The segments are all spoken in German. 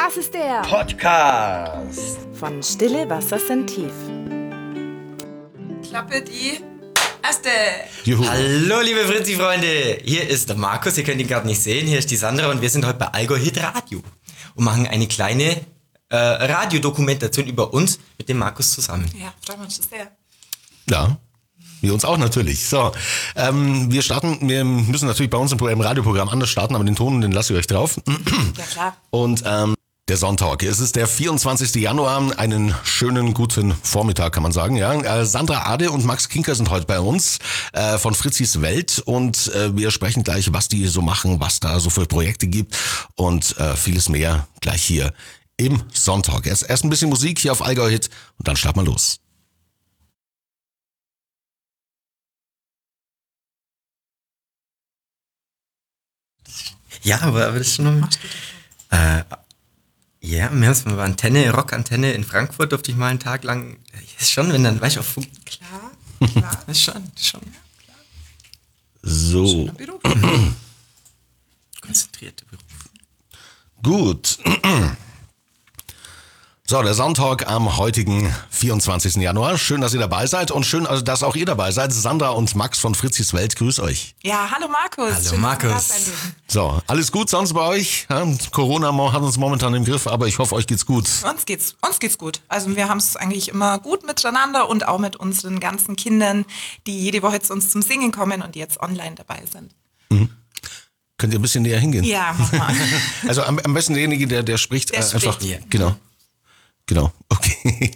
Das ist der Podcast von Stille Wasser sind tief. Klappe die erste. Juhu. Hallo liebe Fritzi-Freunde, hier ist der Markus, ihr könnt ihn gerade nicht sehen, hier ist die Sandra und wir sind heute bei Allgäu Hit Radio und machen eine kleine Radiodokumentation über uns mit dem Markus zusammen. Ja, freuen wir uns sehr. Ja, wir uns auch natürlich. So, wir müssen natürlich bei uns im Radioprogramm anders starten, aber den Ton, den lasse ich euch drauf. Ja, klar. Und der Sonntag, es ist der 24. Januar, einen schönen guten Vormittag, kann man sagen. Ja, Sandra Ade und Max Kinker sind heute bei uns von Fritzis Welt und wir sprechen gleich, was die so machen, was da so für Projekte gibt und vieles mehr gleich hier im Sonntag. Erst ein bisschen Musik hier auf Allgäu Hit und dann starten wir los. Ja, aber das ist schon noch... Ja, wir haben mal Antenne, Rockantenne in Frankfurt, durfte ich mal einen Tag lang... Ist schon, wenn dann, weißt du, auf Funk... Klar. Ist schon, ja, klar. So. Beruf. Konzentrierte Beruf. Gut. So, der Sonntag am heutigen 24. Januar. Schön, dass ihr dabei seid und schön, dass auch ihr dabei seid. Sandra und Max von Fritzis Welt, grüß euch. Ja, hallo Markus. Hallo Schön, Markus. dass du da sein dürfen. So, alles gut sonst bei euch? Ja, Corona hat uns momentan im Griff, aber ich hoffe, euch geht's gut. Uns geht's gut. Also wir haben es eigentlich immer gut miteinander und auch mit unseren ganzen Kindern, die jede Woche zu uns zum Singen kommen und die jetzt online dabei sind. Könnt ihr ein bisschen näher hingehen? Ja, mach mal. Also am besten derjenige, der spricht, Der einfach. spricht. Ja. Genau, okay.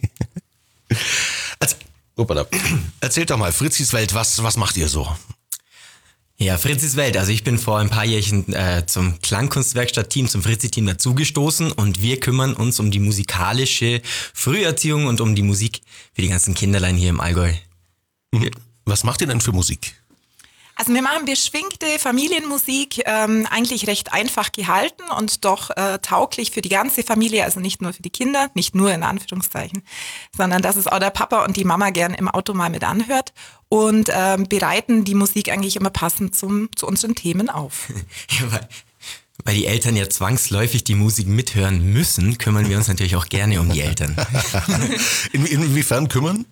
Erzählt doch mal, Fritzis Welt, was macht ihr so? Ja, Fritzis Welt. Also ich bin vor ein paar Jährchen zum Klangkunstwerkstatt-Team, zum Fritzi-Team dazugestoßen und wir kümmern uns um die musikalische Früherziehung und um die Musik für die ganzen Kinderlein hier im Allgäu. Was macht ihr denn für Musik? Also wir machen beschwingte Familienmusik, eigentlich recht einfach gehalten und doch tauglich für die ganze Familie, also nicht nur für die Kinder, nicht nur in Anführungszeichen, sondern dass es auch der Papa und die Mama gern im Auto mal mit anhört und bereiten die Musik eigentlich immer passend zu unseren Themen auf. Ja, weil die Eltern ja zwangsläufig die Musik mithören müssen, kümmern wir uns natürlich auch gerne um die Eltern. Inwiefern kümmern?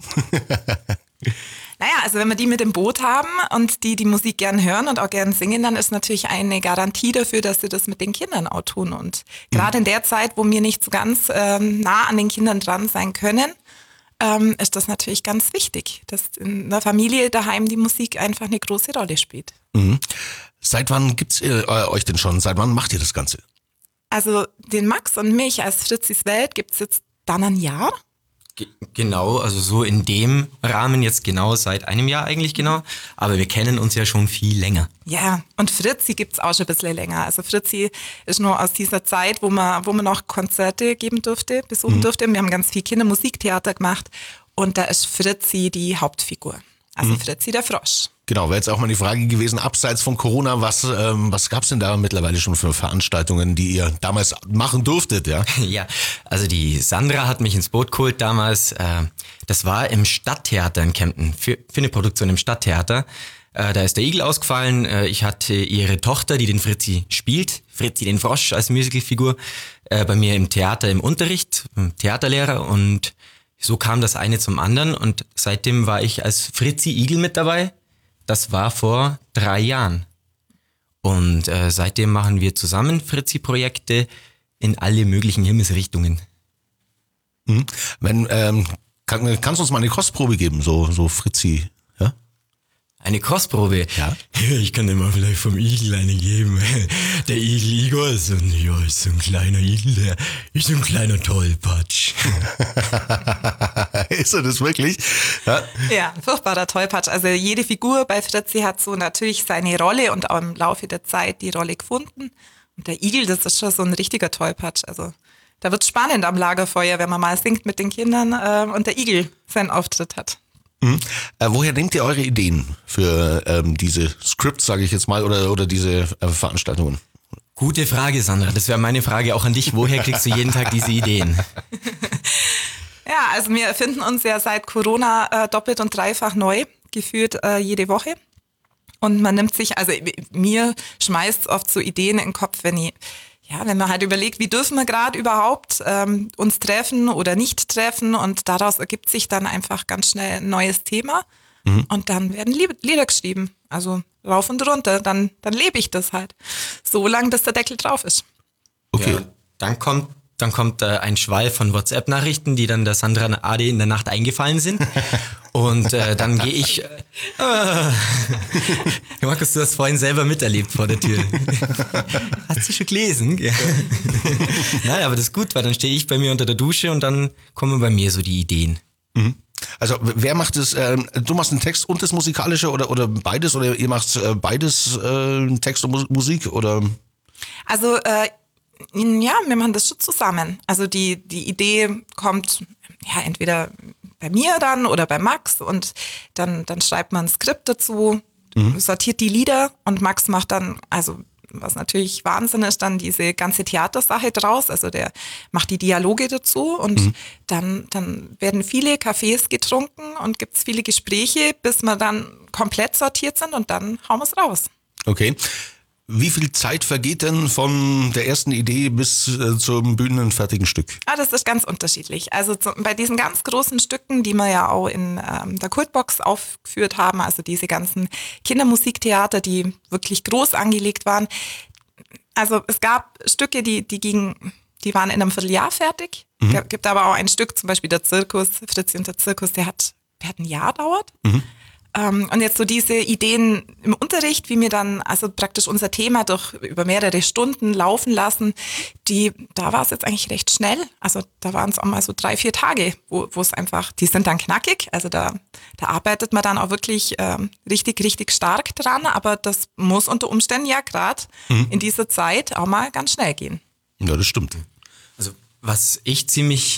Naja, also wenn wir die mit im Boot haben und die Musik gern hören und auch gern singen, dann ist natürlich eine Garantie dafür, dass sie das mit den Kindern auch tun. Und gerade in der Zeit, wo wir nicht so ganz nah an den Kindern dran sein können, ist das natürlich ganz wichtig, dass in der Familie daheim die Musik einfach eine große Rolle spielt. Seit wann gibt's euch denn schon? Seit wann macht ihr das Ganze? Also den Max und mich als Fritzis Welt gibt's jetzt dann ein Jahr. Genau, also so in dem Rahmen jetzt genau seit einem Jahr eigentlich genau, aber wir kennen uns ja schon viel länger. Ja, und Fritzi gibt's auch schon ein bisschen länger. Also Fritzi ist nur aus dieser Zeit, wo man noch Konzerte geben durfte, besuchen durfte. Wir haben ganz viel Kindermusiktheater gemacht und da ist Fritzi die Hauptfigur. Also Fritzi der Frosch. Genau, wäre jetzt auch mal die Frage gewesen, abseits von Corona, was gab's denn da mittlerweile schon für Veranstaltungen, die ihr damals machen durftet, ja? Ja, also die Sandra hat mich ins Boot geholt damals. Das war im Stadttheater in Kempten, für eine Produktion im Stadttheater. Da ist der Igel ausgefallen. Ich hatte ihre Tochter, die den Fritzi spielt, Fritzi den Frosch als Musicalfigur, bei mir im Theater im Unterricht, Theaterlehrer und so kam das eine zum anderen und seitdem war ich als Fritzi Igel mit dabei. Das war vor 3 Jahren. Und seitdem machen wir zusammen Fritzi-Projekte in alle möglichen Himmelsrichtungen. Kannst du uns mal eine Kostprobe geben, so Fritzi, ja? Eine Kostprobe? Ja. Ich kann dir mal vielleicht vom Igel eine geben. Der Igel Igor ist so ein kleiner Igel, der ist so ein kleiner Tollpatsch. Ist er das wirklich? Ja. Ja, ein furchtbarer Tollpatsch. Also jede Figur bei Fritzi hat so natürlich seine Rolle und auch im Laufe der Zeit die Rolle gefunden. Und der Igel, das ist schon so ein richtiger Tollpatsch. Also da wird's spannend am Lagerfeuer, wenn man mal singt mit den Kindern und der Igel seinen Auftritt hat. Woher nehmt ihr eure Ideen für diese Scripts, sage ich jetzt mal, oder diese Veranstaltungen? Gute Frage, Sandra. Das wäre meine Frage auch an dich. Woher kriegst du jeden Tag diese Ideen? Ja, also wir erfinden uns ja seit Corona doppelt und dreifach neu, gefühlt jede Woche. Und man nimmt sich, also mir schmeißt oft so Ideen in den Kopf, wenn ich ja, wenn man halt überlegt, wie dürfen wir gerade überhaupt uns treffen oder nicht treffen und daraus ergibt sich dann einfach ganz schnell ein neues Thema und dann werden Lieder geschrieben, also rauf und runter, dann lebe ich das halt, so lange bis der Deckel drauf ist. Okay. Ja, dann kommt ein Schwall von WhatsApp-Nachrichten, die dann der Sandra Ade in der Nacht eingefallen sind. Und dann gehe ich... Markus, du hast vorhin selber miterlebt vor der Tür. Hast du schon gelesen? Ja. Nein, aber das ist gut, weil dann stehe ich bei mir unter der Dusche und dann kommen bei mir so die Ideen. Also wer macht es? Du machst den Text und das Musikalische oder beides? Oder ihr macht beides, Text und Musik? Oder? Also ja, wir machen das schon zusammen. Also die Idee kommt ja entweder bei mir dann oder bei Max und dann schreibt man ein Skript dazu, sortiert die Lieder und Max macht dann, also was natürlich Wahnsinn ist, dann diese ganze Theatersache draus, also der macht die Dialoge dazu und dann werden viele Kaffees getrunken und gibt's viele Gespräche, bis wir dann komplett sortiert sind und dann hauen wir's raus. Okay. Wie viel Zeit vergeht denn von der ersten Idee bis zum bühnenfertigen Stück? Das ist ganz unterschiedlich. Also bei diesen ganz großen Stücken, die wir ja auch in der Kultbox aufgeführt haben, also diese ganzen Kindermusiktheater, die wirklich groß angelegt waren. Also es gab Stücke, die waren in einem Vierteljahr fertig. Es gibt aber auch ein Stück, zum Beispiel der Zirkus, Fritzi und der Zirkus, der hat ein Jahr dauert. Und jetzt so diese Ideen im Unterricht, wie wir dann also praktisch unser Thema über mehrere Stunden laufen lassen, da war es jetzt eigentlich recht schnell. Also da waren es auch mal so 3-4 Tage, wo es einfach, die sind dann knackig. Also da arbeitet man dann auch wirklich richtig, richtig stark dran. Aber das muss unter Umständen ja gerade in dieser Zeit auch mal ganz schnell gehen. Ja, das stimmt. Also was ich ziemlich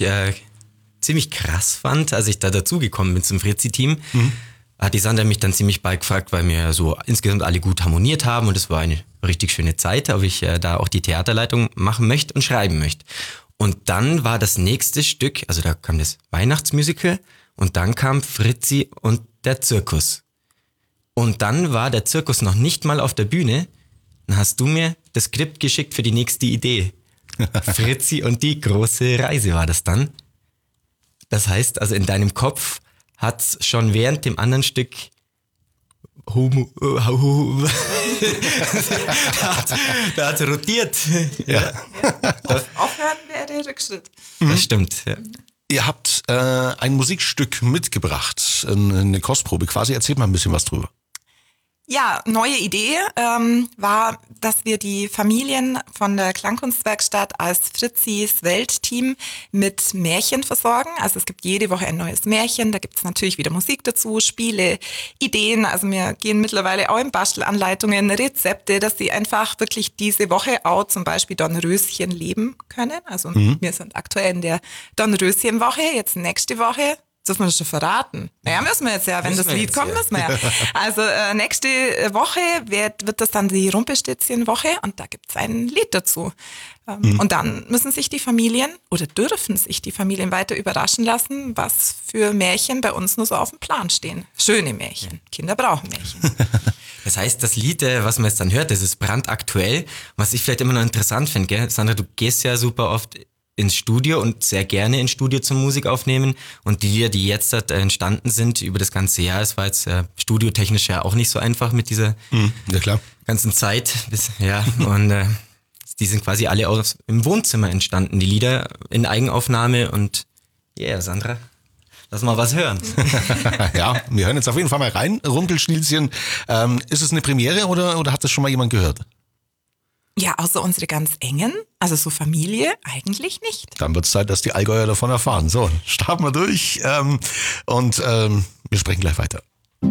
krass fand, als ich da dazugekommen bin zum Fritzi-Team, hat die Sandra mich dann ziemlich bald gefragt, weil wir so insgesamt alle gut harmoniert haben und es war eine richtig schöne Zeit, ob ich da auch die Theaterleitung machen möchte und schreiben möchte. Und dann war das nächste Stück, also da kam das Weihnachtsmusical und dann kam Fritzi und der Zirkus. Und dann war der Zirkus noch nicht mal auf der Bühne, dann hast du mir das Skript geschickt für die nächste Idee. Fritzi und die große Reise war das dann. Das heißt, also in deinem Kopf hat's schon während dem anderen Stück da hat's rotiert. Ja. Aufhören wäre Rückschritt. Das stimmt. Ja. Ihr habt ein Musikstück mitgebracht, eine Kostprobe quasi. Erzählt mal ein bisschen was drüber. Ja, neue Idee war, dass wir die Familien von der Klangkunstwerkstatt als Fritzis Weltteam mit Märchen versorgen. Also es gibt jede Woche ein neues Märchen, da gibt es natürlich wieder Musik dazu, Spiele, Ideen. Also wir gehen mittlerweile auch in Bastelanleitungen, Rezepte, dass sie einfach wirklich diese Woche auch zum Beispiel Dornröschen leben können. Also wir sind aktuell in der Dornröschenwoche, jetzt nächste Woche. Dürfen wir das schon verraten? Naja, müssen wir jetzt ja, wenn das Lied kommt, müssen wir ja. Also nächste Woche wird das dann die Rumpelstilzchen-Woche und da gibt's ein Lied dazu. Und dann müssen sich die Familien oder dürfen sich die Familien weiter überraschen lassen, was für Märchen bei uns nur so auf dem Plan stehen. Schöne Märchen. Kinder brauchen Märchen. Das heißt, das Lied, was man jetzt dann hört, das ist brandaktuell. Was ich vielleicht immer noch interessant finde, gell? Sandra, du gehst ja super oft ins Studio und sehr gerne ins Studio zum Musik aufnehmen und die Lieder, die jetzt entstanden sind über das ganze Jahr, es war jetzt studiotechnisch ja auch nicht so einfach mit dieser Ja, klar. ganzen Zeit, und die sind quasi alle im Wohnzimmer entstanden, die Lieder in Eigenaufnahme und Sandra, lass mal was hören. Ja, wir hören jetzt auf jeden Fall mal rein, Rumpelstilzchen. Ist es eine Premiere oder hat das schon mal jemand gehört? Ja, außer unsere ganz engen, also so Familie, eigentlich nicht. Dann wird es Zeit, dass die Allgäuer davon erfahren. So, starten wir durch und wir sprechen gleich weiter.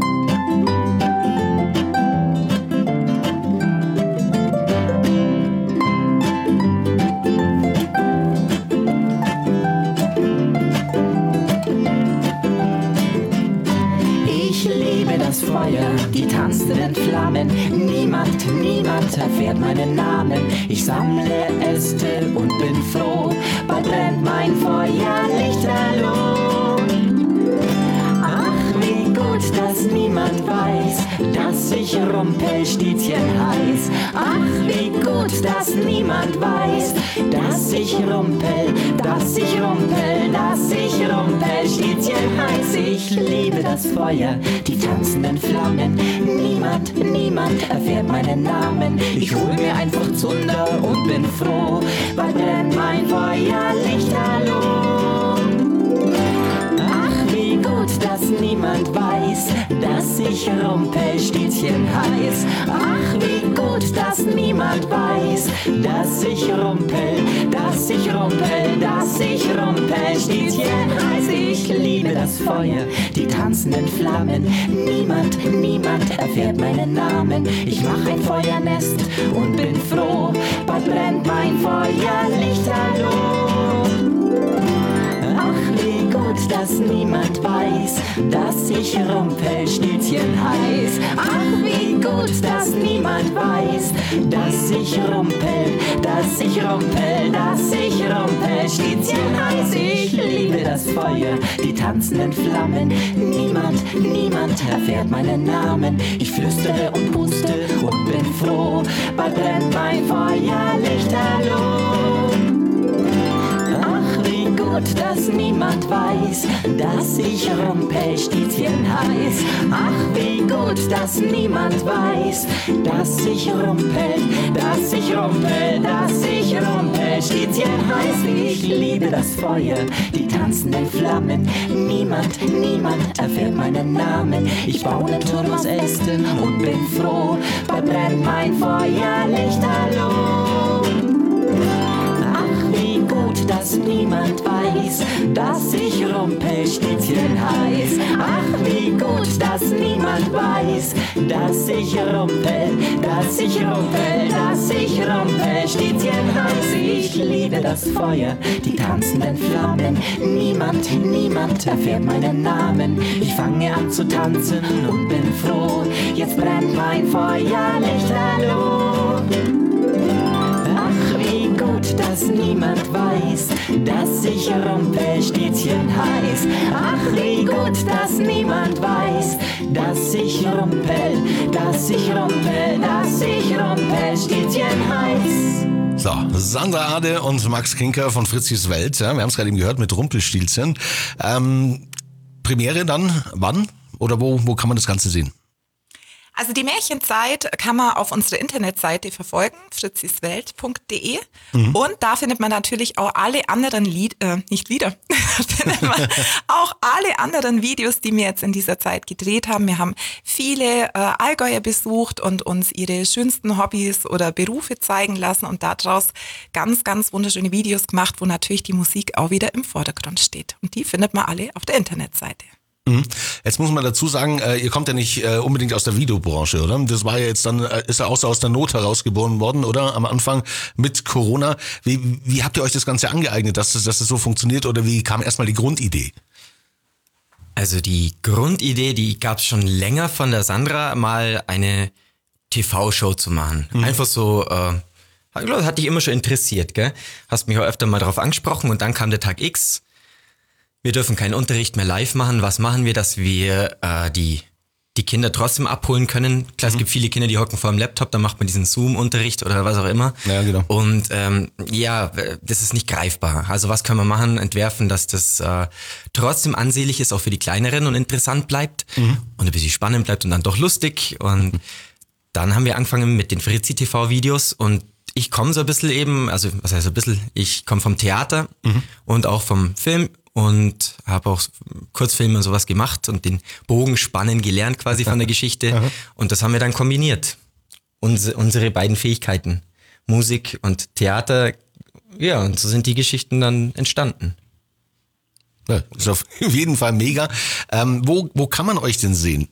Ich liebe das Feuer, die tanzenden Flammen. Niemand erfährt meinen Namen. Ich sammle Äste und bin froh, bald brennt mein Feuer lichterloh. Ach, wie gut das dass niemand weiß, dass ich Rumpelstilzchen heiß. Ach, wie gut, dass niemand weiß, dass ich Rumpelstilzchen heiß. Ich liebe das Feuer, die tanzenden Flammen. Niemand erfährt meinen Namen. Ich hol mir einfach Zunder und bin froh, weil brennt mein Feuer lichterloh. Ach, wie gut, dass niemand weiß, dass ich Rumpelstilzchen heiß. Ach, wie gut, dass niemand weiß, dass ich Rumpelstilzchen heiß. Ich liebe das Feuer, die tanzenden Flammen. Niemand erfährt meinen Namen. Ich mach ein Feuernest und bin froh, bald brennt mein Feuer lichterloh. Ach, wie gut, dass niemand weiß, dass ich Rumpelstilzchen heiß. Ach, wie gut, dass niemand weiß, dass ich Rumpelstilzchen heiß. Ich liebe das Feuer, die tanzenden Flammen. Niemand erfährt meinen Namen. Ich flüstere und puste und bin froh, bald brennt mein Feuer lichterloh. Ach, wie gut, dass niemand weiß, dass ich Rumpelstilzchen heiß. Ach, wie gut, dass niemand weiß, dass ich Rumpelstilzchen heiß. Ich liebe das Feuer, die tanzenden Flammen. Niemand erfährt meinen Namen. Ich baue einen Turm aus Ästen und bin froh, bald brennt mein Feuer lichterloh. Ach, wie gut, dass niemand weiß, dass ich Rumpelstilzchen heiß. Ach, wie gut, dass niemand weiß, dass ich Rumpelstilzchen heiß. Ich liebe das Feuer, die tanzenden Flammen. Niemand erfährt meinen Namen. Ich fange an zu tanzen und bin froh, jetzt brennt mein Feuer lichterloh. Ach, wie gut, dass niemand weiß, dass ich Rumpelstilzchen heiß. Ach, wie gut, dass niemand weiß, dass ich Rumpelstilzchen heiß. So, Sandra Ade und Max Kinker von Fritzis Welt. Ja, wir haben es gerade eben gehört mit Rumpelstilzchen. Premiere dann wann? Oder wo kann man das Ganze sehen? Also die Märchenzeit kann man auf unserer Internetseite verfolgen, fritziswelt.de. Und da findet man natürlich auch alle anderen auch alle anderen Videos, die wir jetzt in dieser Zeit gedreht haben. Wir haben viele Allgäuer besucht und uns ihre schönsten Hobbys oder Berufe zeigen lassen und daraus ganz, ganz wunderschöne Videos gemacht, wo natürlich die Musik auch wieder im Vordergrund steht. Und die findet man alle auf der Internetseite. Jetzt muss man dazu sagen, ihr kommt ja nicht unbedingt aus der Videobranche, oder? Das war ja jetzt dann, ist ja auch so aus der Not herausgeboren worden, oder? Am Anfang mit Corona. Wie habt ihr euch das Ganze angeeignet, dass das so funktioniert, oder wie kam erstmal die Grundidee? Also die Grundidee, die gab es schon länger von der Sandra, mal eine TV-Show zu machen. Einfach so, hat dich immer schon interessiert, gell? Hast mich auch öfter mal drauf angesprochen und dann kam der Tag X. Wir dürfen keinen Unterricht mehr live machen. Was machen wir, dass wir die Kinder trotzdem abholen können? Klar, es gibt viele Kinder, die hocken vor dem Laptop, dann macht man diesen Zoom-Unterricht oder was auch immer. Ja, genau. Und das ist nicht greifbar. Also was können wir machen? Entwerfen, dass das trotzdem ansehlich ist, auch für die Kleineren und interessant bleibt und ein bisschen spannend bleibt und dann doch lustig. Und dann haben wir angefangen mit den Fritzi-TV-Videos und ich komme so ein bisschen eben, also was heißt ein bisschen, ich komme vom Theater und auch vom Film und habe auch Kurzfilme und sowas gemacht und den Bogen spannen gelernt quasi von der Geschichte. Und das haben wir dann kombiniert. Unsere beiden Fähigkeiten, Musik und Theater, ja, und so sind die Geschichten dann entstanden. Ja, ist auf jeden Fall mega. Wo kann man euch denn sehen?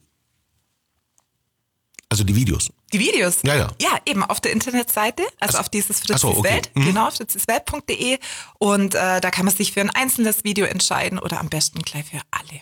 Also die Videos. Die Videos? Ja. Ja, eben auf der Internetseite, also auf dieses Fritzis okay. Welt, genau, fritziswelt.de und da kann man sich für ein einzelnes Video entscheiden oder am besten gleich für alle.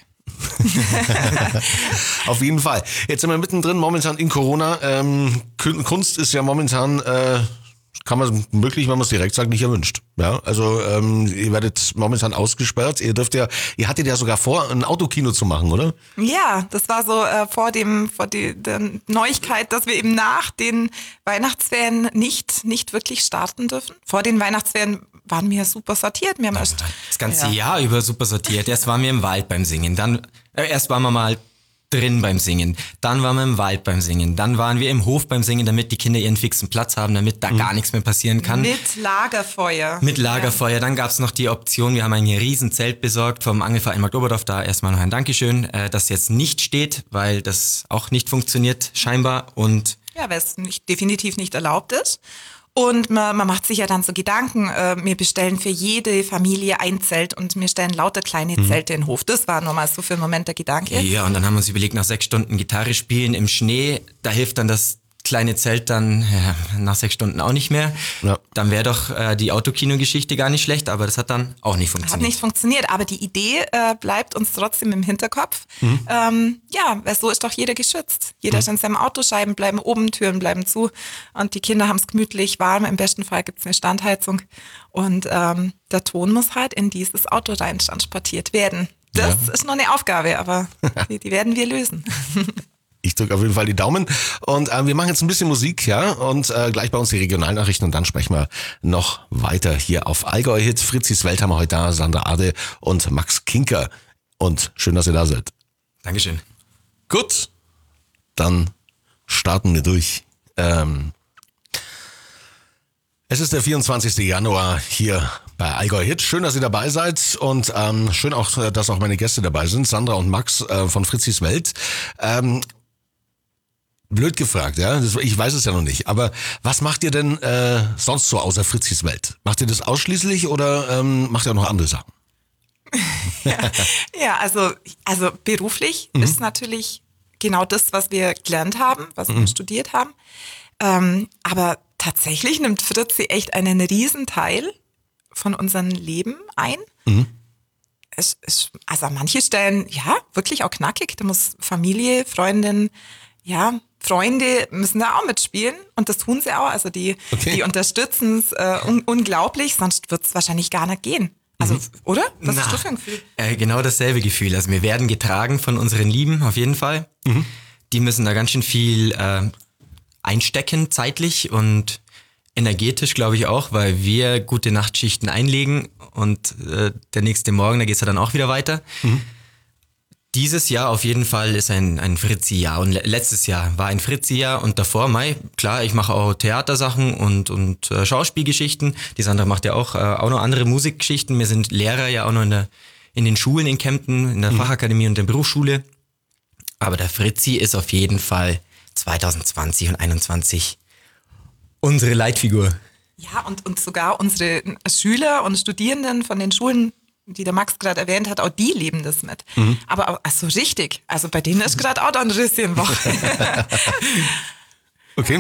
Auf jeden Fall. Jetzt sind wir mittendrin momentan in Corona. Kunst ist ja momentan kann man möglich, wenn man es direkt sagt, nicht erwünscht. Ja, also ihr werdet momentan ausgesperrt. Ihr hattet ja sogar vor, ein Autokino zu machen, oder? Ja, das war so vor der Neuigkeit, dass wir eben nach den Weihnachtsferien nicht wirklich starten dürfen. Vor den Weihnachtsferien waren wir super sortiert. Wir haben erst Das ganze Jahr über super sortiert. Erst waren wir im Wald beim Singen, dann erst waren wir mal drin beim Singen, dann waren wir im Wald beim Singen, dann waren wir im Hof beim Singen, damit die Kinder ihren fixen Platz haben, damit da gar nichts mehr passieren kann. mit Lagerfeuer. Mit Lagerfeuer, dann gab's noch die Option, wir haben ein riesen Zelt besorgt vom Angelverein Markt Oberdorf, da erstmal noch ein Dankeschön, das jetzt nicht steht, weil das auch nicht funktioniert scheinbar und Ja, weil es definitiv nicht erlaubt ist. Und man macht sich ja dann so Gedanken, wir bestellen für jede Familie ein Zelt und wir stellen lauter kleine Zelte in den Hof. Das war nochmal so für einen Moment der Gedanke. ja, und dann haben wir uns überlegt, nach 6 Stunden Gitarre spielen im Schnee, da hilft dann das kleine Zelt dann nach 6 Stunden auch nicht mehr. Ja. Dann wäre doch die Autokino-Geschichte gar nicht schlecht, aber das hat dann auch nicht Hat funktioniert. nicht funktioniert, aber die Idee bleibt uns trotzdem im Hinterkopf. Ja, weil so ist doch jeder geschützt. Jeder ist in seinem Auto, Scheiben bleiben oben, Türen bleiben zu und die Kinder haben es gemütlich warm. Im besten Fall gibt es eine Standheizung und der Ton muss halt in dieses Auto rein transportiert werden. Das ist noch eine Aufgabe, aber die werden wir lösen. Ich drücke auf jeden Fall die Daumen und wir machen jetzt ein bisschen Musik, ja, und gleich bei uns die Regionalnachrichten und dann sprechen wir noch weiter hier auf Allgäu Hit. Fritzis Welt haben wir heute da, Sandra Ade und Max Kinker und schön, dass ihr da seid. Dankeschön. Gut, dann starten wir durch. Es ist der 24. Januar hier bei Allgäu Hit. Schön, dass ihr dabei seid und schön auch, dass auch meine Gäste dabei sind, Sandra und Max von Fritzis Welt. Blöd gefragt, ja, ich weiß es ja noch nicht, aber was macht ihr denn sonst so außer Fritzis Welt? Macht ihr das ausschließlich oder macht ihr auch noch andere Sachen? Ja, also beruflich ist natürlich genau das, was wir gelernt haben, was wir studiert haben. Aber tatsächlich nimmt Fritzi echt einen Riesenteil von unserem Leben ein. Also an manche Stellen, ja, wirklich auch knackig. Da muss Familie, Freundin, ja, Freunde müssen da auch mitspielen und das tun sie auch. Also die unterstützen es unglaublich, sonst wird es wahrscheinlich gar nicht gehen. Also, oder? Was hast du für ein Gefühl? Genau dasselbe Gefühl. Also wir werden getragen von unseren Lieben, auf jeden Fall. Die müssen da ganz schön viel einstecken, zeitlich und energetisch, glaube ich auch, weil wir gute Nachtschichten einlegen und der nächste Morgen, da geht's ja dann auch wieder weiter. Dieses Jahr auf jeden Fall ist ein Fritzi-Jahr und letztes Jahr war ein Fritzi-Jahr und davor, klar, ich mache auch Theatersachen und Schauspielgeschichten. Die Sandra macht ja auch noch andere Musikgeschichten. Wir sind Lehrer ja auch noch in den Schulen in Kempten, in der Fachakademie und der Berufsschule. Aber der Fritzi ist auf jeden Fall 2020 und 2021 unsere Leitfigur. Ja, und sogar unsere Schüler und Studierenden von den Schulen, die der Max gerade erwähnt hat, auch die leben das mit. Aber also richtig, also bei denen ist gerade auch dann ein bisschen Woche. Okay.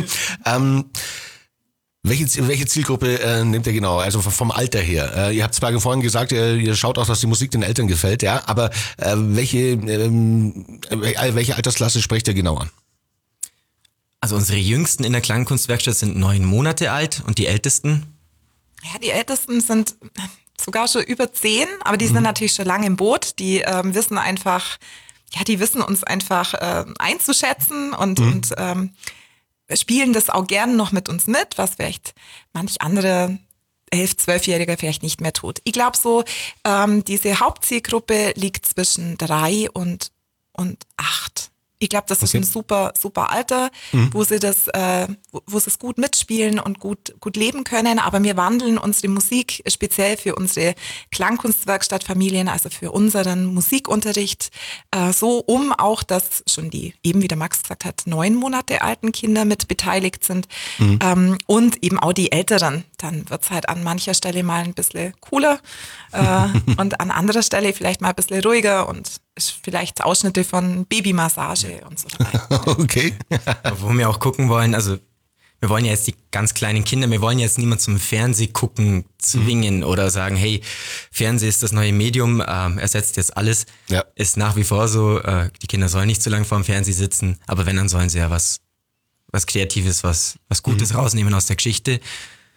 Welche Zielgruppe nehmt ihr genau? Also vom Alter her. Ihr habt zwar vorhin gesagt, ihr schaut auch, dass die Musik den Eltern gefällt, ja, aber welche Altersklasse sprecht ihr genau an? Also unsere Jüngsten in der Klangkunstwerkstatt sind 9 Monate alt und die Ältesten? Ja, die Ältesten sind sogar schon über 10, aber die sind natürlich schon lange im Boot. Die wissen einfach, ja, die wissen uns einfach einzuschätzen und spielen das auch gern noch mit uns mit, was vielleicht manch andere 11-, 12-Jährige vielleicht nicht mehr tut. Ich glaube so, diese Hauptzielgruppe liegt zwischen 3 und 8. Ich glaube, das ist ein super, super Alter, wo sie es gut mitspielen und gut leben können. Aber wir wandeln unsere Musik speziell für unsere Klangkunstwerkstattfamilien, also für unseren Musikunterricht, so um auch, dass schon die, eben wie der Max gesagt hat, 9 Monate alten Kinder mit beteiligt sind. Und eben auch die Älteren. Dann wird's halt an mancher Stelle mal ein bisschen cooler und an anderer Stelle vielleicht mal ein bisschen ruhiger und vielleicht Ausschnitte von Babymassage und so weiter. Okay. Wo wir auch gucken wollen, also wir wollen ja jetzt die ganz kleinen Kinder, wir wollen jetzt niemand zum Fernsehgucken zwingen oder sagen, hey, Fernsehen ist das neue Medium, ersetzt jetzt alles. Ja. Ist nach wie vor so, die Kinder sollen nicht zu lange vor dem Fernseher sitzen, aber wenn, dann sollen sie ja was Kreatives, was Gutes rausnehmen aus der Geschichte.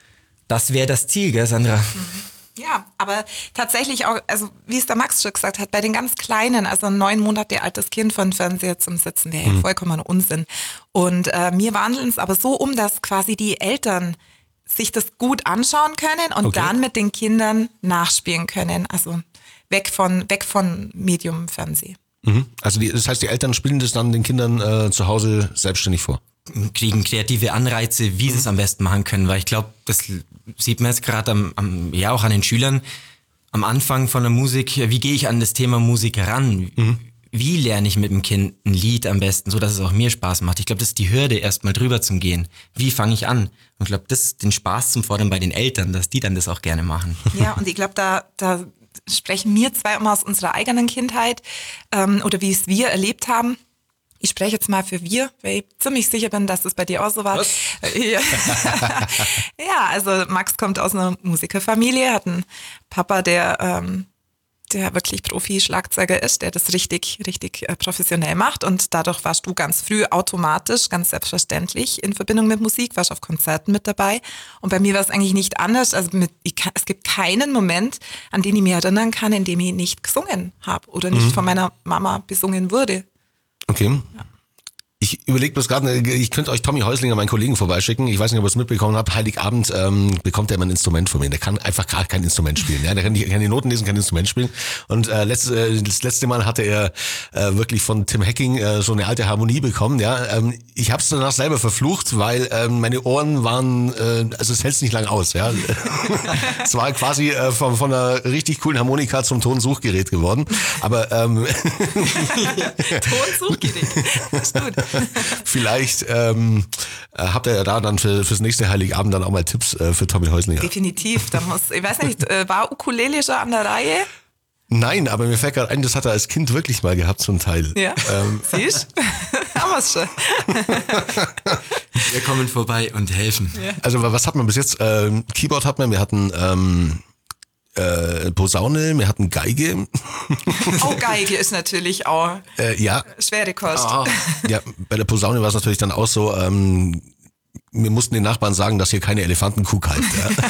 das wäre das Ziel, gell, Sandra? Ja, aber tatsächlich auch, also wie es der Max schon gesagt hat, bei den ganz Kleinen, also ein 9 Monate altes Kind von Fernseher zum Sitzen, wäre ja vollkommen Unsinn. Und wir wandeln es aber so um, dass quasi die Eltern sich das gut anschauen können und dann mit den Kindern nachspielen können. Also weg von Medium Fernsehen. Also das heißt, die Eltern spielen das dann den Kindern zu Hause selbstständig vor? Kriegen kreative Anreize, wie sie es am besten machen können, weil ich glaube, das sieht man jetzt gerade ja auch an den Schülern am Anfang von der Musik. Wie gehe ich an das Thema Musik ran? Wie lerne ich mit dem Kind ein Lied am besten, so dass es auch mir Spaß macht? Ich glaube, das ist die Hürde, erstmal drüber zu gehen. Wie fange ich an? Und ich glaube, das ist den Spaß zum Fordern bei den Eltern, dass die dann das auch gerne machen. Ja, und ich glaube, da sprechen wir zwei immer aus unserer eigenen Kindheit oder wie es wir erlebt haben. Ich spreche jetzt mal für wir, weil ich ziemlich sicher bin, dass das bei dir auch so war. Was? Ja, also Max kommt aus einer Musikerfamilie, hat einen Papa, der wirklich Profi-Schlagzeuger ist, der das richtig professionell macht, und dadurch warst du ganz früh automatisch, ganz selbstverständlich in Verbindung mit Musik, warst auf Konzerten mit dabei, und bei mir war es eigentlich nicht anders. Also es gibt keinen Moment, an den ich mich erinnern kann, in dem ich nicht gesungen habe oder nicht von meiner Mama besungen wurde. Okay. Ja. Ich überlege bloß gerade, ich könnte euch Tommy Häuslinger, meinen Kollegen, vorbeischicken. Ich weiß nicht, ob ihr es mitbekommen habt. Heiligabend bekommt er immer ein Instrument von mir. Der kann einfach gar kein Instrument spielen. Ja? Der kann die Noten lesen, kein Instrument spielen. Und das letzte Mal hatte er wirklich von Tim Hecking so eine alte Harmonie bekommen. Ja? Ich habe es danach selber verflucht, weil meine Ohren waren, also es hält nicht lang aus. Ja? Es war quasi von einer richtig coolen Harmonika zum Tonsuchgerät geworden. Aber Tonsuchgerät, das ist gut. Vielleicht habt ihr ja da dann fürs nächste Heiligabend dann auch mal Tipps für Tommy Häuslinger. Definitiv. Ich weiß nicht, war Ukulele schon an der Reihe? Nein, aber mir fällt gerade ein, das hat er als Kind wirklich mal gehabt zum Teil. Ja, siehst du? Haben wir es schon. Wir kommen vorbei und helfen. Ja. Also was hat man bis jetzt? Keyboard hat man, wir hatten Posaune, wir hatten Geige. Oh, Geige ist natürlich auch ja. schwere Kost. Oh. Ja, bei der Posaune war es natürlich dann auch so, wir mussten den Nachbarn sagen, dass hier keine Elefantenkuh kalbt.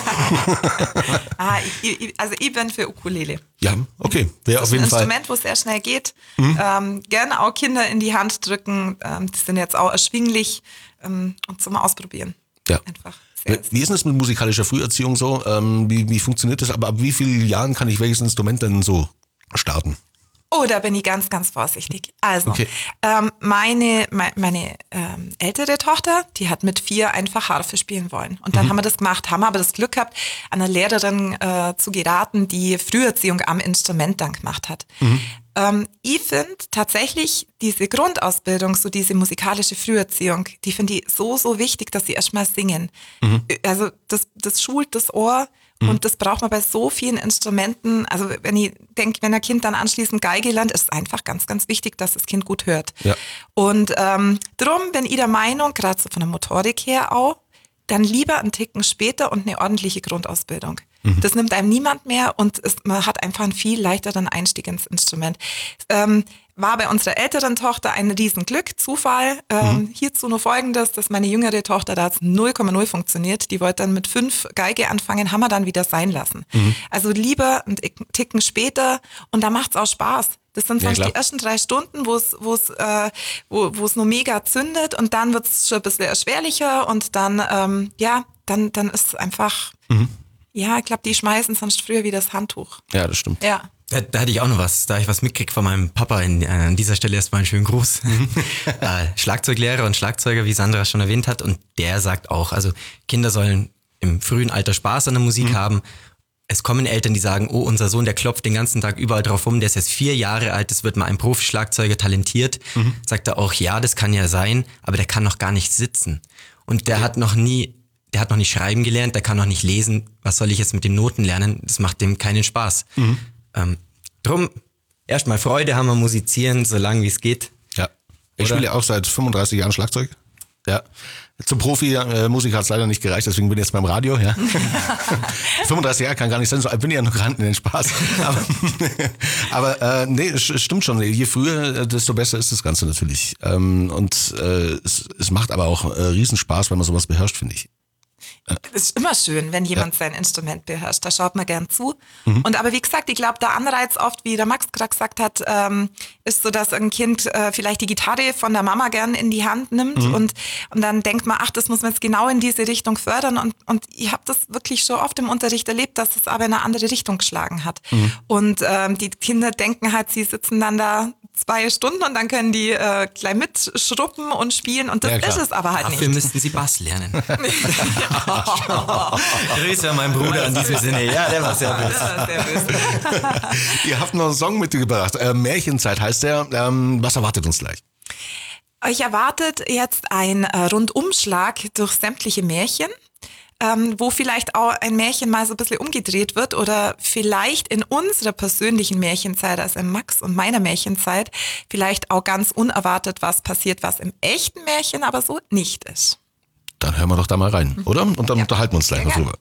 Ja. Ich bin für Ukulele. Ja, okay. Wäre auf jeden Fall. Das ist ein Instrument, wo es sehr schnell geht. Gerne auch Kinder in die Hand drücken. Die sind jetzt auch erschwinglich und zum Ausprobieren. Ja. Einfach. Wie ist denn das mit musikalischer Früherziehung so? Wie funktioniert das? Aber ab wie vielen Jahren kann ich welches Instrument denn so starten? Oh, da bin ich ganz, ganz vorsichtig. Also, okay. Meine ältere Tochter, die hat mit 4 einfach Harfe spielen wollen. Und dann haben wir das gemacht, haben aber das Glück gehabt, an eine Lehrerin zu geraten, die Früherziehung am Instrument dann gemacht hat. Ich finde tatsächlich diese Grundausbildung, so diese musikalische Früherziehung, die finde ich so, so wichtig, dass sie erstmal singen. Also das schult das Ohr. Und das braucht man bei so vielen Instrumenten. Also wenn ich denke, wenn ein Kind dann anschließend Geige lernt, ist es einfach ganz, ganz wichtig, dass das Kind gut hört. Ja. Und drum bin ich der Meinung, gerade so von der Motorik her auch, dann lieber einen Ticken später und eine ordentliche Grundausbildung. Das nimmt einem niemand mehr und man hat einfach einen viel leichteren Einstieg ins Instrument. War bei unserer älteren Tochter ein Riesenglück, Zufall. Hierzu nur Folgendes, dass meine jüngere Tochter da 0,0 funktioniert. Die wollte dann mit 5 Geige anfangen, haben wir dann wieder sein lassen. Also lieber einen Ticken später, und da macht's auch Spaß. Das sind sonst die ersten 3 Stunden, wo es nur mega zündet, und dann wird's schon ein bisschen erschwerlicher, und dann, dann ist es einfach, ja, ich glaube, die schmeißen sonst früher wie das Handtuch. Ja, das stimmt. Ja. Da hatte ich auch noch was, da ich was mitgekriegt von meinem Papa. An dieser Stelle erstmal einen schönen Gruß. Schlagzeuglehrer und Schlagzeuger, wie Sandra schon erwähnt hat, und der sagt auch, also Kinder sollen im frühen Alter Spaß an der Musik haben. Es kommen Eltern, die sagen, oh, unser Sohn, der klopft den ganzen Tag überall drauf rum, der ist jetzt 4 Jahre alt, das wird mal ein Profischlagzeuger, talentiert. Sagt er auch, ja, das kann ja sein, aber der kann noch gar nicht sitzen. Und der hat noch nicht schreiben gelernt, der kann noch nicht lesen. Was soll ich jetzt mit den Noten lernen? Das macht dem keinen Spaß. Drum erstmal Freude haben am Musizieren, so lange wie es geht. Ja. Ich spiele auch seit 35 Jahren Schlagzeug. Ja. Zum Profi-Musiker hat es leider nicht gereicht, deswegen bin ich jetzt beim Radio. Ja. 35 Jahre kann gar nicht sein, so alt bin ich ja noch gar nicht in den Spaß. Aber nee, es stimmt schon. Je früher, desto besser ist das Ganze natürlich. Und es macht aber auch Riesenspaß, wenn man sowas beherrscht, finde ich. Es ist immer schön, wenn jemand sein Instrument beherrscht. Da schaut man gern zu. Und aber wie gesagt, ich glaube, der Anreiz oft, wie der Max gerade gesagt hat, ist so, dass ein Kind vielleicht die Gitarre von der Mama gern in die Hand nimmt und dann denkt man, ach, das muss man jetzt genau in diese Richtung fördern. Und ich habe das wirklich schon oft im Unterricht erlebt, dass es aber in eine andere Richtung geschlagen hat. Und die Kinder denken halt, sie sitzen dann da 2 Stunden und dann können die gleich mitschruppen und spielen und das ist es aber halt Dafür nicht. müssten Sie Bass lernen. Grüße an meinen Bruder in diesem Sinne. Ja, der war sehr böse. Das war sehr böse. Ihr habt noch einen Song mitgebracht. Märchenzeit heißt der. Was erwartet uns gleich? Euch erwartet jetzt ein Rundumschlag durch sämtliche Märchen, wo vielleicht auch ein Märchen mal so ein bisschen umgedreht wird oder vielleicht in unserer persönlichen Märchenzeit, also in Max und meiner Märchenzeit, vielleicht auch ganz unerwartet was passiert, was im echten Märchen aber so nicht ist. Dann hören wir doch da mal rein, oder? Und dann unterhalten wir uns gleich noch drüber.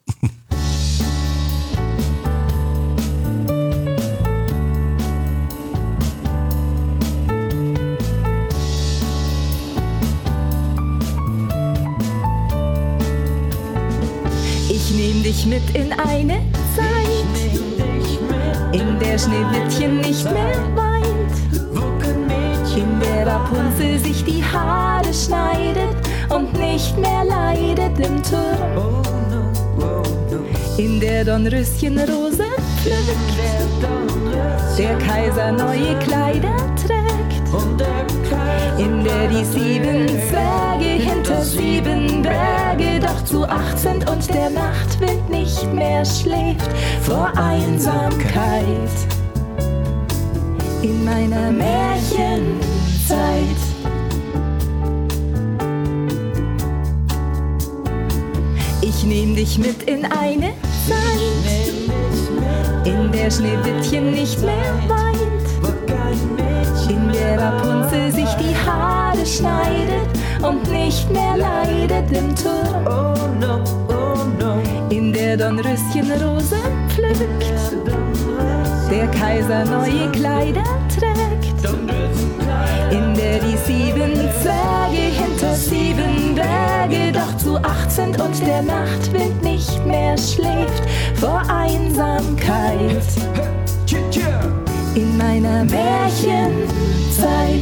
Ich nehm dich mit in eine Zeit, in der Schneewittchen nicht mehr weint, in der Rapunzel sich die Haare schneidet und nicht mehr leidet im Turm, in der Dornröschenrose pflückt, der Kaiser neue Kleider trägt, in der die 7 Zwerge hinter 7 Berge doch zu 8 sind und der Nachtwind nicht mehr schläft vor Einsamkeit. In meiner Märchenzeit. Ich nehm dich mit in eine Zeit, in der Schneewittchen nicht mehr weint, in der Rapunzel sich die Haare schneidet und nicht mehr leidet im Turm, in der Dornröschenrose pflückt, der Kaiser neue Kleider trägt, in der die 7 Zwerge hinter 7 Berge doch zu 8 sind und der Nachtwind nicht mehr schläft vor Einsamkeit. In meiner Märchenzeit.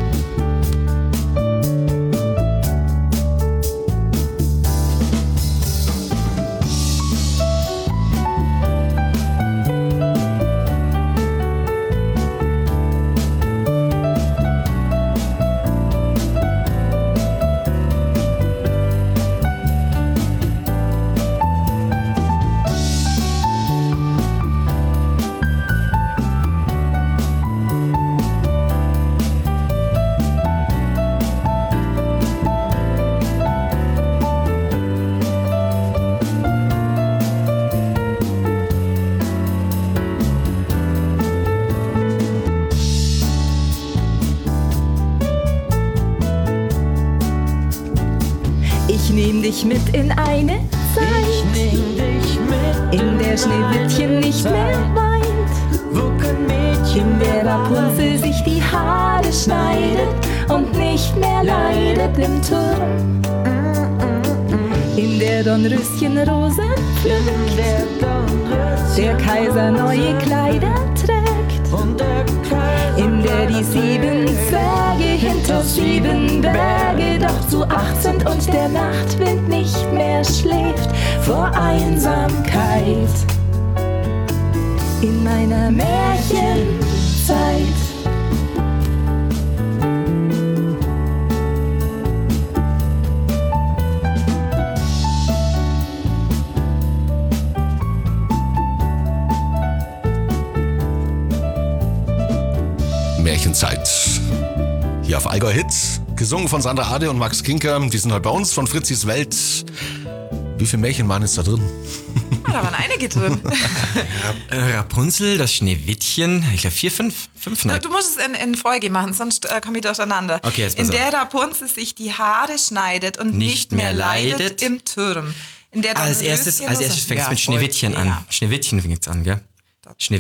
Ich nehm dich mit in eine Zeit, in der Schneewittchen nicht mehr weint, in der Rapunzel sich die Haare schneidet und nicht mehr leidet im Turm, in der Dornröschenrose pflückt, der Kaiser neue Kleider trägt, in der die 7 Zwerge hinter 7 Berge doch zu 8 sind und der Nachtwind nicht mehr schläft vor Einsamkeit. In meiner Märchenzeit. Märchenzeit. Hier auf Allgäu Hit, gesungen von Sandra Ade und Max Kinker. Die sind heute bei uns von Fritzis Welt. Wie viele Märchen waren jetzt da drin? Da waren einige drin. Rapunzel, das Schneewittchen, ich glaube 4, 5 ne? Du musst es in Folge machen, sonst komme ich durcheinander. Okay, jetzt in pass der Rapunzel sich die Haare schneidet und nicht mehr leidet im Turm. In der Als erstes fängt es mit Schneewittchen an. Schneewittchen fängt es an, gell?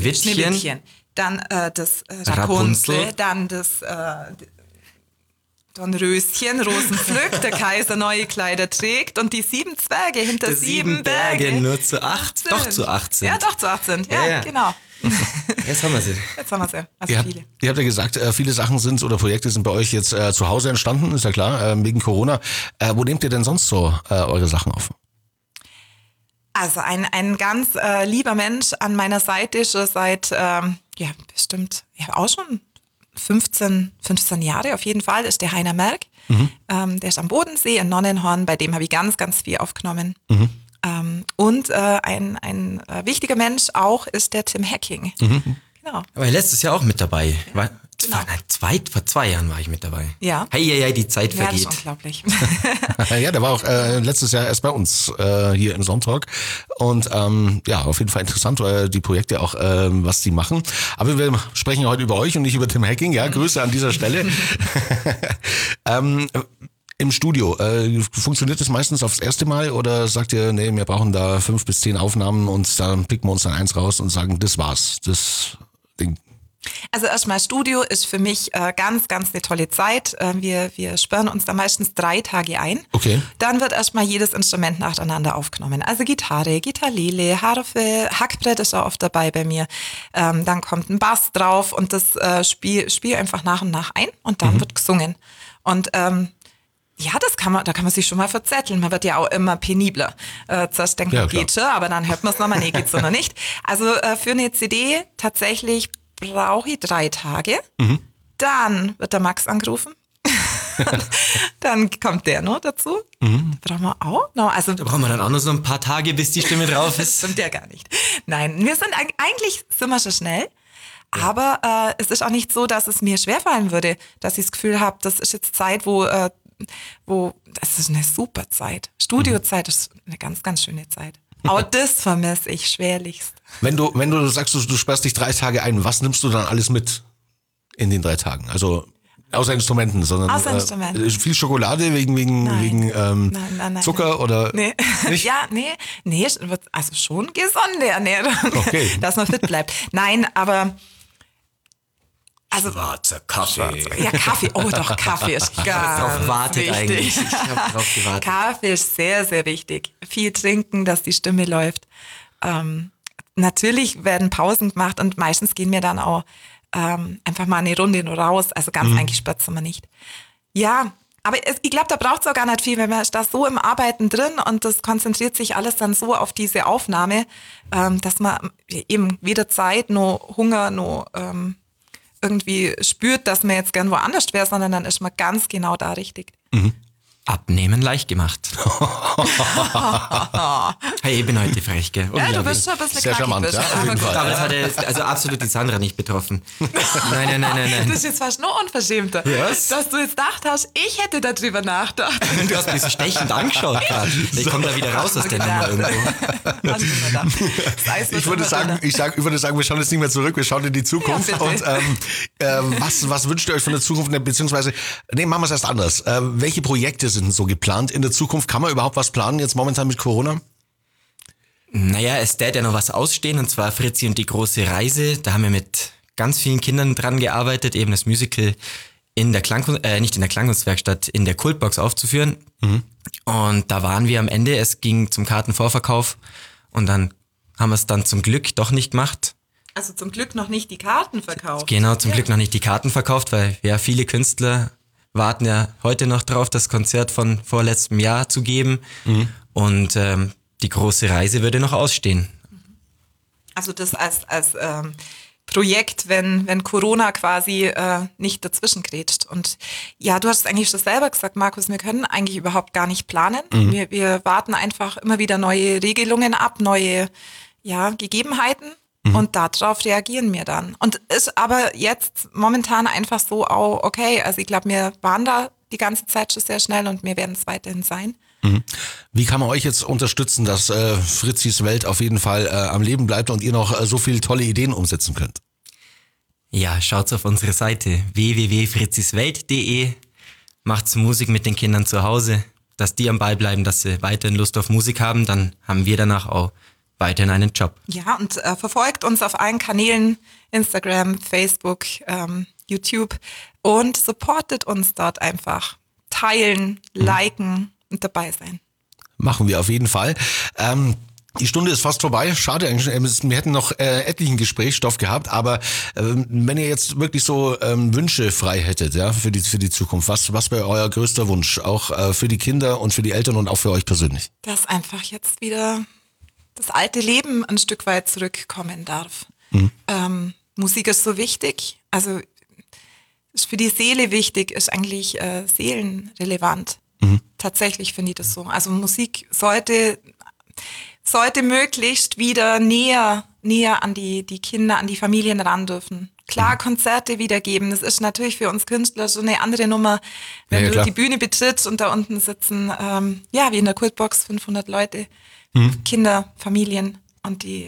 Schneewittchen. Dann das Rapunzel, dann das Dornröschen, Rosen pflückt, der Kaiser neue Kleider trägt und die 7 Zwerge hinter 7 Berge. Nur zu 8, doch zu 18. Ja, doch zu 18. Ja, genau. Jetzt haben wir sie. Also viele. Ihr habt ja gesagt, viele Sachen sind oder Projekte sind bei euch jetzt zu Hause entstanden, ist ja klar, wegen Corona. Wo nehmt ihr denn sonst so eure Sachen auf? Also ein ganz lieber Mensch an meiner Seite schon seit, bestimmt, auch schon 15 Jahre auf jeden Fall, ist der Heiner Merck. Der ist am Bodensee in Nonnenhorn, bei dem habe ich ganz, ganz viel aufgenommen. Und ein wichtiger Mensch auch ist der Tim Hacking. Genau. Aber letztes Jahr auch mit dabei. Genau. Vor 2 Jahren war ich mit dabei. Ja. Hey, die Zeit Ja, das vergeht. ist unglaublich. Ja, der war auch letztes Jahr erst bei uns hier im Sonntag. Und auf jeden Fall interessant, die Projekte auch, was die machen. Aber wir sprechen heute über euch und nicht über Tim Hacking. Ja, Grüße an dieser Stelle. Im Studio, funktioniert das meistens aufs erste Mal oder sagt ihr, nee, wir brauchen da 5 bis 10 Aufnahmen und dann picken wir uns dann eins raus und sagen, das war's, das Ding. Also erstmal Studio ist für mich ganz, ganz eine tolle Zeit. Wir sperren uns da meistens 3 Tage ein. Okay. Dann wird erstmal jedes Instrument nacheinander aufgenommen. Also Gitarre, Gitarrele, Harfe, Hackbrett ist auch oft dabei bei mir. Dann kommt ein Bass drauf und das spiel einfach nach und nach ein und dann wird gesungen. Und da kann man sich schon mal verzetteln. Man wird ja auch immer penibler. Zuerst denkt man, geht schon, aber dann hört man es nochmal, nee, geht's so noch nicht. Also für eine CD tatsächlich brauche ich 3 Tage. Dann wird der Max angerufen. Dann kommt der noch dazu. Brauchen wir auch noch. Also, Da brauchen wir dann auch noch so ein paar Tage, bis die Stimme drauf das ist. stimmt ja gar nicht. Nein, wir sind eigentlich sind wir schon schnell. Aber es ist auch nicht so, dass es mir schwerfallen würde, dass ich das Gefühl habe, das ist jetzt Zeit, wo das ist eine super Zeit. Studiozeit ist eine ganz, ganz schöne Zeit. Auch das vermisse ich schwerlichst. Wenn du sagst, du sperrst dich 3 Tage ein, was nimmst du dann alles mit in den 3 Tagen? Also außer Instrumenten, sondern Außer Instrumenten. Viel Schokolade wegen Nein. Zucker oder Nee. nicht? Ja, nee, also schon gesunde Ernährung, Okay. dass man fit bleibt. Nein, aber also Schwarzer Kaffee. ja, Kaffee. Oh doch, Kaffee ist ganz Darauf wartet wichtig. eigentlich. Ich habe drauf gewartet. Kaffee ist sehr, sehr wichtig. Viel trinken, dass die Stimme läuft. Natürlich werden Pausen gemacht und meistens gehen wir dann auch einfach mal eine Runde nur raus. Also ganz eingesperrt sind wir nicht. Ja, aber ich glaube, da braucht es auch gar nicht viel, wenn man ist da so im Arbeiten drin und das konzentriert sich alles dann so auf diese Aufnahme, dass man eben weder Zeit noch Hunger noch irgendwie spürt, dass man jetzt gern woanders wäre, sondern dann ist man ganz genau da richtig. Abnehmen leicht gemacht. Hey, ich bin heute frech, gell? Ja, du bist schon ein bisschen Sehr charmant, knackig. ja, auf jeden Fall. Aber das hat also absolut die Sandra nicht betroffen. Nein. Das ist jetzt fast noch unverschämter, Was? dass du jetzt gedacht hast, ich hätte darüber nachgedacht. Du hast mich so stechend angeschaut gerade. Ich komme da wieder raus aus der Nummer irgendwo. Hast du mir gedacht. Das Eis wird Ich würde immer sagen, dünner. ich würde sagen, wir schauen jetzt nicht mehr zurück, wir schauen in die Zukunft. Ja, und bitte. was wünscht ihr euch von der Zukunft? Beziehungsweise, machen wir es erst anders. Welche Projekte sind so geplant in der Zukunft? Kann man überhaupt was planen jetzt momentan mit Corona? Naja, es wird ja noch was ausstehen, und zwar Fritzi und die große Reise. Da haben wir mit ganz vielen Kindern dran gearbeitet, eben das Musical in der nicht in der Klangkunstwerkstatt, in der Kultbox aufzuführen. Und da waren wir am Ende, es ging zum Kartenvorverkauf und dann haben wir es dann zum Glück doch nicht gemacht. Also zum Glück noch nicht die Karten verkauft. Genau, zum Glück noch nicht die Karten verkauft, weil ja viele Künstler warten ja heute noch drauf, das Konzert von vorletztem Jahr zu geben. Und die große Reise würde noch ausstehen. Also das als Projekt, wenn Corona quasi nicht dazwischen grätscht. Und ja, du hast es eigentlich schon selber gesagt, Markus, wir können eigentlich überhaupt gar nicht planen. Wir warten einfach immer wieder neue Regelungen ab, neue Gegebenheiten. Und darauf reagieren wir dann. Und ist aber jetzt momentan einfach so, okay, also ich glaube, wir waren da die ganze Zeit schon sehr schnell und wir werden es weiterhin sein. Wie kann man euch jetzt unterstützen, dass Fritzis Welt auf jeden Fall am Leben bleibt und ihr noch so viele tolle Ideen umsetzen könnt? Ja, schaut's auf unsere Seite www.fritziswelt.de, macht's Musik mit den Kindern zu Hause, dass die am Ball bleiben, dass sie weiterhin Lust auf Musik haben, dann haben wir danach auch weiterhin einen Job. Ja, und verfolgt uns auf allen Kanälen, Instagram, Facebook, YouTube. und supportet uns dort einfach. Teilen, liken und dabei sein. Machen wir auf jeden Fall. Die Stunde ist fast vorbei. Schade eigentlich. Wir hätten noch etlichen Gesprächsstoff gehabt, aber wenn ihr jetzt wirklich so Wünsche frei hättet, ja, für die Zukunft, was wäre euer größter Wunsch? Auch für die Kinder und für die Eltern und auch für euch persönlich? Dass einfach jetzt wieder das alte Leben ein Stück weit zurückkommen darf. Musik ist so wichtig, also ist für die Seele wichtig, ist eigentlich seelenrelevant. Tatsächlich finde ich das so. Also Musik sollte möglichst wieder näher an die Kinder, an die Familien ran dürfen. Klar, Konzerte wiedergeben, das ist natürlich für uns Künstler so eine andere Nummer, wenn du die Bühne betrittst und da unten sitzen, wie in der Kultbox 500 Leute, Kinder, Familien und die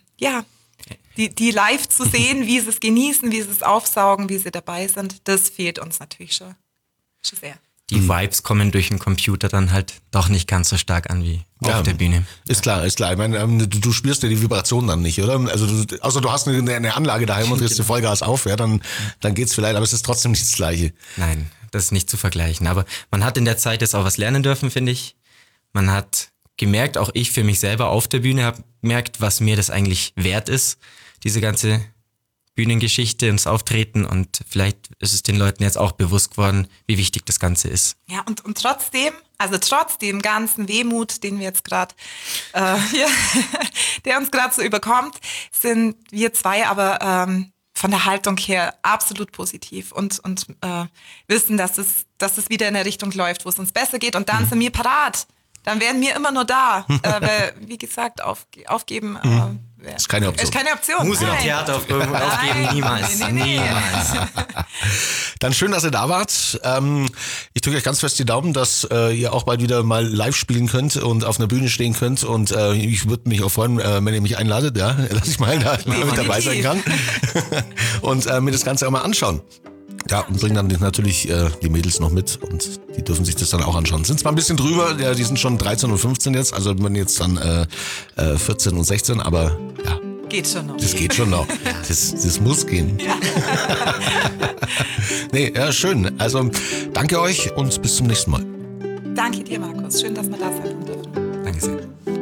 live zu sehen, wie sie es genießen, wie sie es aufsaugen, wie sie dabei sind, das fehlt uns natürlich schon sehr. Die Vibes kommen durch den Computer dann halt doch nicht ganz so stark an wie auf der Bühne. Ist klar. Ich meine, du spürst ja die Vibration dann nicht, oder? Also außer du hast eine Anlage daheim und drehst die Vollgas auf, ja, dann geht's vielleicht, aber es ist trotzdem nicht das Gleiche. Nein, das ist nicht zu vergleichen. Aber man hat in der Zeit jetzt auch was lernen dürfen, finde ich. Man hat gemerkt, auch ich für mich selber auf der Bühne habe gemerkt, was mir das eigentlich wert ist, diese ganze Bühnengeschichte und das Auftreten, und vielleicht ist es den Leuten jetzt auch bewusst geworden, wie wichtig das Ganze ist. Ja, und trotzdem, also trotz dem ganzen Wehmut, den wir jetzt gerade, der uns gerade so überkommt, sind wir zwei aber von der Haltung her absolut positiv und wissen, dass es wieder in eine Richtung läuft, wo es uns besser geht, und dann sind wir parat. Dann wären wir immer nur da. Weil, wie gesagt, aufgeben ist keine Option. Ist keine Option. Musik und Theater aufgeben, niemals. Niemals. Dann schön, dass ihr da wart. Ich drücke euch ganz fest die Daumen, dass ihr auch bald wieder mal live spielen könnt und auf einer Bühne stehen könnt. Und ich würde mich auch freuen, wenn ihr mich einladet, ja, dass ich mal da mit dabei sein kann. Und mir das Ganze auch mal anschauen. Ja, und bringen dann natürlich die Mädels noch mit, und die dürfen sich das dann auch anschauen. Sind zwar ein bisschen drüber, ja, die sind schon 13 und 15 jetzt, also wenn jetzt dann 14 und 16, aber ja. Geht schon noch. Das geht schon noch. Das muss gehen. Ja. Nee, ja, schön. Also danke euch und bis zum nächsten Mal. Danke dir, Markus. Schön, dass wir da sein dürfen. Danke sehr.